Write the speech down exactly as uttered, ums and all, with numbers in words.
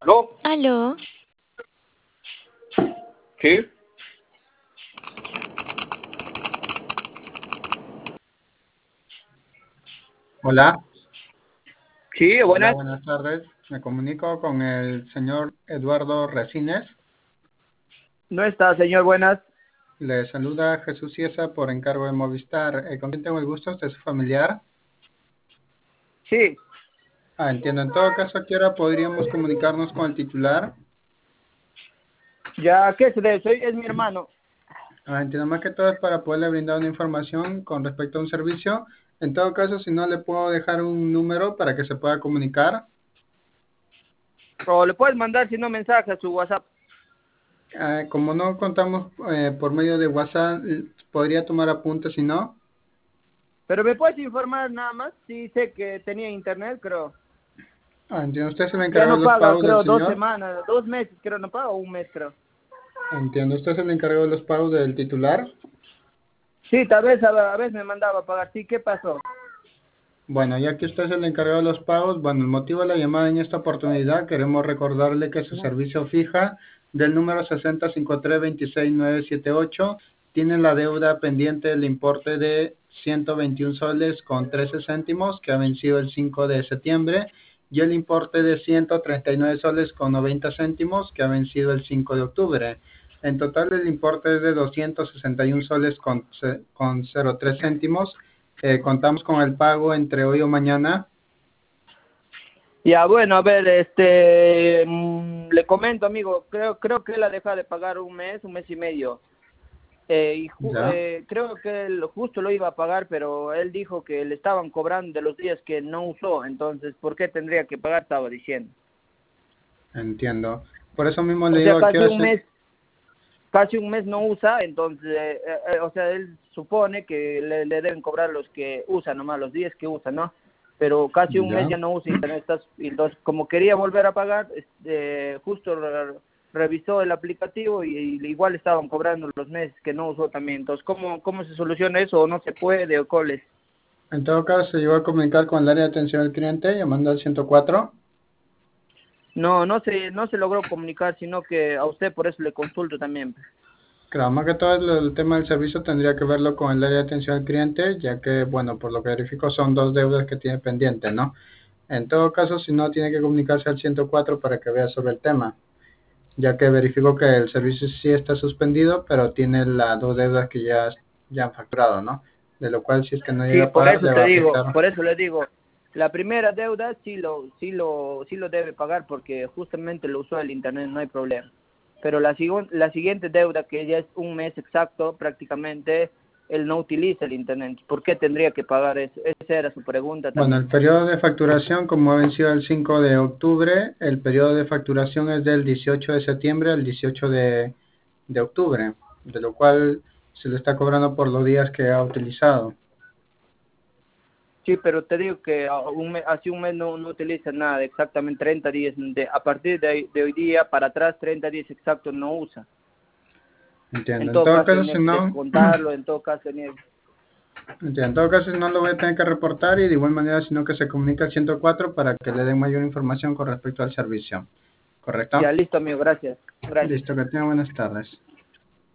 ¿Aló? Aló, Sí. Hola, Sí, hola, buenas. buenas tardes. Me comunico con el señor Eduardo Resines. No está, señor, buenas. Le saluda Jesús Ciesa por encargo de Movistar. Eh, ¿Con quién tengo el gusto? ¿Usted es su familiar? Sí. Ah, entiendo. En todo caso, ¿a qué hora podríamos comunicarnos con el titular? ¿Ya qué se debe? Soy, es mi hermano. Ah, entiendo. Más que todo es para poderle brindar una información con respecto a un servicio. En todo caso, si no, le puedo dejar un número para que se pueda comunicar. O le puedes mandar, si no, mensaje a su WhatsApp. Ah, como no contamos eh, por medio de WhatsApp, podría tomar apuntes si no. Pero me puedes informar nada más. Sí, sé que tenía internet, creo. Ah, entiendo. ¿Usted se le Ya encargó no de los paga, pagos del creo, dos señor? semanas, dos meses, creo, no paga, o un mes, creo. Entiendo. ¿Usted se le encargó de los pagos del titular? Sí, tal vez a, a veces me mandaba a pagar. Sí, ¿qué pasó? Bueno, ya que usted se le encargó de los pagos, bueno, el motivo de la llamada en esta oportunidad, queremos recordarle que su servicio fija del número sesenta cincuenta y tres veintiséis nueve setenta y ocho tiene la deuda pendiente del importe de ciento veintiún soles con trece céntimos que ha vencido el cinco de septiembre y el importe de ciento treinta y nueve soles con noventa céntimos que ha vencido el cinco de octubre. En total el importe es de doscientos sesenta y un soles con, ce- con cero tres céntimos. Eh, contamos con el pago entre hoy o mañana. Ya, bueno, a ver, este, mm, le comento, amigo, creo creo que él ha dejado de pagar un mes, un mes y medio. Eh, y ju- Ya, eh, creo que él justo lo iba a pagar, pero él dijo que le estaban cobrando de los días que no usó, entonces, ¿por qué tendría que pagar? Estaba diciendo. entiendo. Por eso mismo O le sea, digo a qué casi hora un se... mes, casi un mes no usa, entonces, eh, eh, o sea, él supone que le, le deben cobrar los que usan, nomás los días que usan, ¿no? Pero casi un mes Ya, ya no usa internet, estás- y entonces, como quería volver a pagar, este, justo re- revisó el aplicativo y, y igual estaban cobrando los meses que no usó también. Entonces, ¿cómo, cómo se soluciona eso? ¿O no se puede? ¿O cuál es? en todo caso se llegó a comunicar con el área de atención al cliente llamando al ciento cuatro. No, no se, no se logró comunicar, sino que a usted por eso le consulto también. Claro, más que todo el, el tema del servicio tendría que verlo con el área de atención al cliente, ya que, bueno, por lo que verifico son dos deudas que tiene pendientes, ¿no? En todo caso, si no, tiene que comunicarse al ciento cuatro para que vea sobre el tema, ya que verifico que el servicio sí está suspendido, pero tiene las dos deudas que ya, ya han facturado, ¿no? De lo cual, si es que no llega Sí, a por pagar, eso le te va a digo, afectar. por eso le digo, la primera deuda sí lo, sí lo, sí lo debe pagar porque justamente lo usó el internet, no hay problema. Pero la, sigu- la siguiente deuda, que ya es un mes exacto prácticamente, él no utiliza el internet. ¿Por qué tendría que pagar eso? Esa era su pregunta Bueno, también. el periodo de facturación, como ha vencido el cinco de octubre, el periodo de facturación es del dieciocho de septiembre al dieciocho de, de octubre, de lo cual se le está cobrando por los días que ha utilizado. Sí, pero te digo que a un mes, hace un mes no, no utiliza nada, exactamente treinta días. De, a partir de, de hoy día para atrás, treinta días exactos no usa. En Entiendo. En todo todo caso, caso, tenía si que no, descontarlo, en todo caso, tenía. entiendo. En todo caso, si no lo voy a tener que reportar y de igual manera, sino que se comunica al ciento cuatro para que le den mayor información con respecto al servicio. ¿Correcto? Ya, listo, amigo, gracias. Gracias. Listo, que tenga buenas tardes.